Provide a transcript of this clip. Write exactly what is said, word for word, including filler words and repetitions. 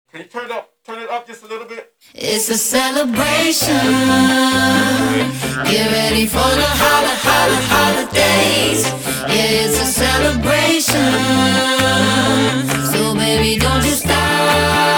Can you turn it up? Turn it up just a little bit. It's a celebration. Get ready for the holla, holla, holidays. Yeah, it's a celebration. So baby, don't you stop.